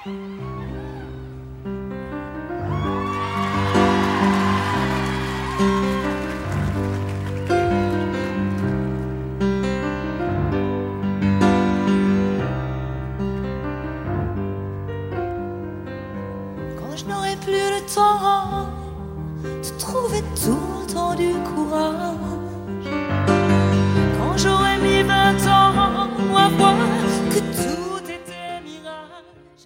Quand je n'aurai plus le temps de trouver tout le temps du courage, quand j'aurai mis 20 ans à voir que tout